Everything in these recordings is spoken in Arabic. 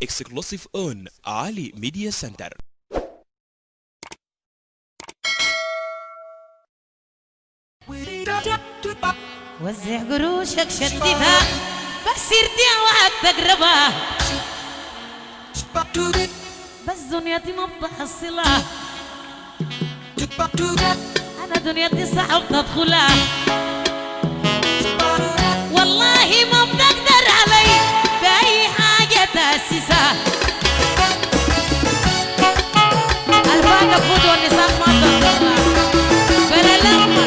exclusive on Ali Media Center. وزع قروشك شددها بس يرتيع وعد تقربها بس دنيتي ما بتحصلها أنا دنيتي صعب تدخلها والله ما بتقدر علي بأي حاجة تأسسها الفاقة فوت والنساء ما تدخلها بلا لما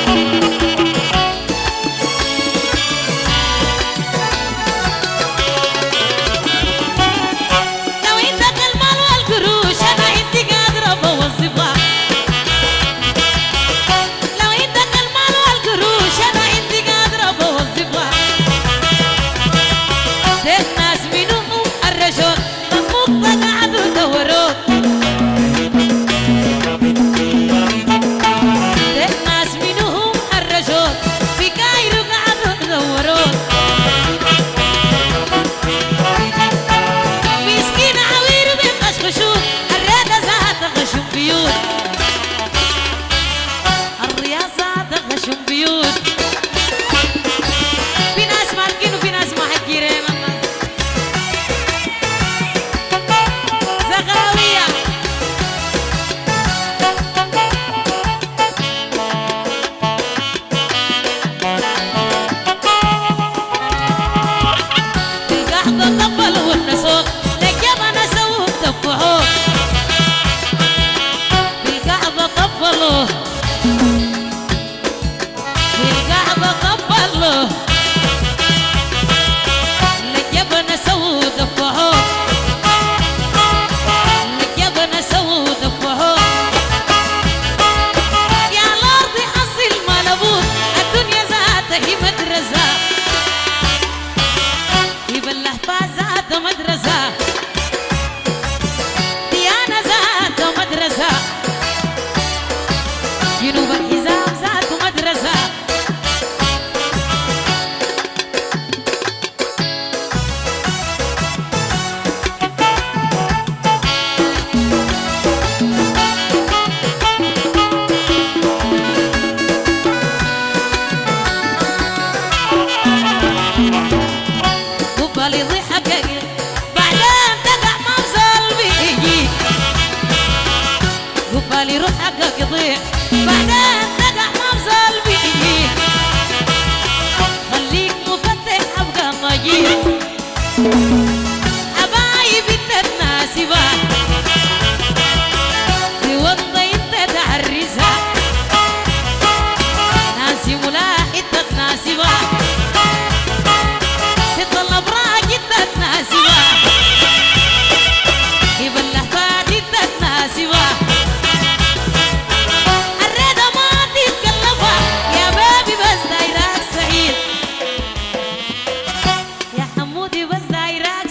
يا حمودي بس دايرك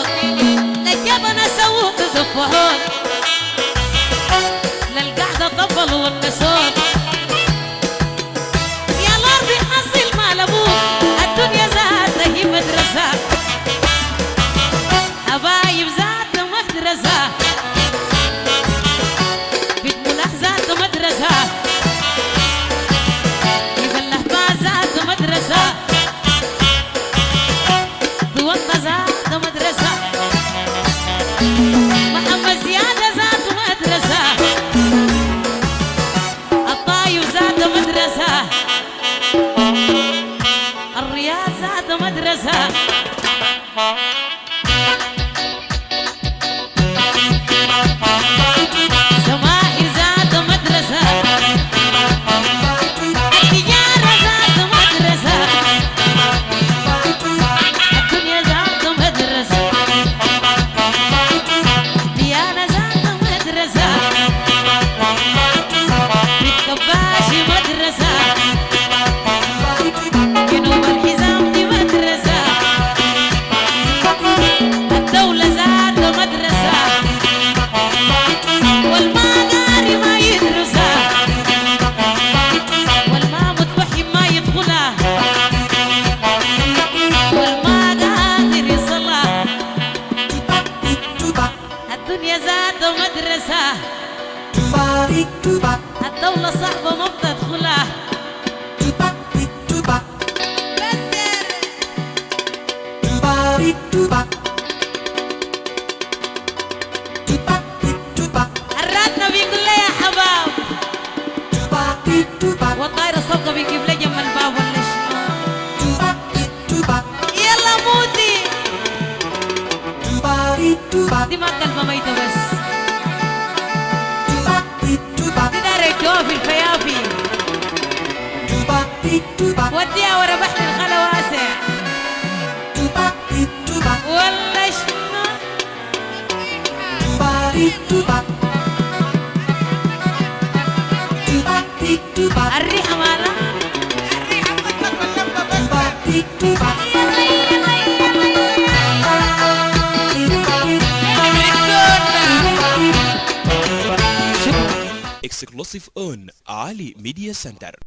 للجبن اسوق ضفهون للقعده طبل والنسون يا الارض حصل مال ابوك الدنيا ذاتها هي مدرسه حبايب ذات مدرسه بيت ملاح ذات مدرسه يبلح ما ذات مدرسه دوطة ذات مدرسه محمد زيادة ذات مدرسة الطايف ذات مدرسة الرياض ذات مدرسة سماحي ذات مدرسة التجارة ذات مدرسة الدنيا ذات مدرسة ديانة ذات مدرسة بالكباشي مدرسة جنوب الحزام دي مدرسة الدولة ذات مدرسة والما قاري ما يدرسها والما متوحي ما يدخلها والما قادر يصلها الدنيا ذات مدرسة الدولة صعبة ما بتدخلها الراتنا بيقول لي يا حباب والطايرة الصفقة بيجيب لي جنب الباب ولا شنو يلا مودي دي ما كلمة ميتة بس دي دار الجو في الفيافي وديها ورا بحر الخلا واسع ولا شنو الريحة مالها Exclusive on Ali Media Center.